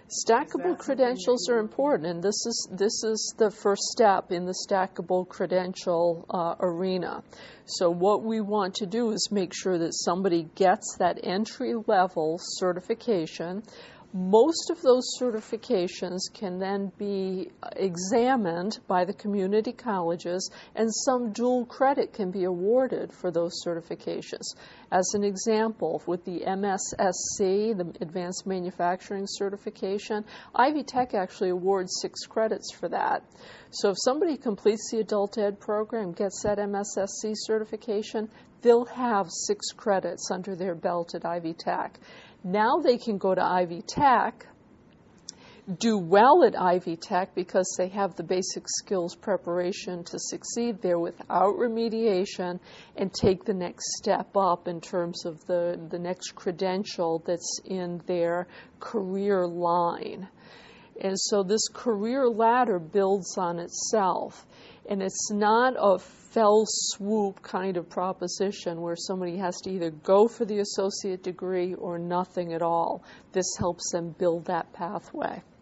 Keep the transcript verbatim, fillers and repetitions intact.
Stackable credentials are important, and this is this is the first step in the stackable credential uh, arena. So what we want to do is make sure that somebody gets that entry-level certification. Most of those certifications can then be examined by the community colleges, and some dual credit can be awarded for those certifications. As an example, with the M S S C, the Advanced Manufacturing Certification, Ivy Tech actually awards six credits for that. So if somebody completes the adult ed program, gets that M S S C certification, they'll have six credits under their belt at Ivy Tech. Now they can go to Ivy Tech, do well at Ivy Tech because they have the basic skills preparation to succeed there without remediation, and take the next step up in terms of the, the next credential that's in their career line. And so this career ladder builds on itself. And it's not a fell swoop kind of proposition where somebody has to either go for the associate degree or nothing at all. This helps them build that pathway.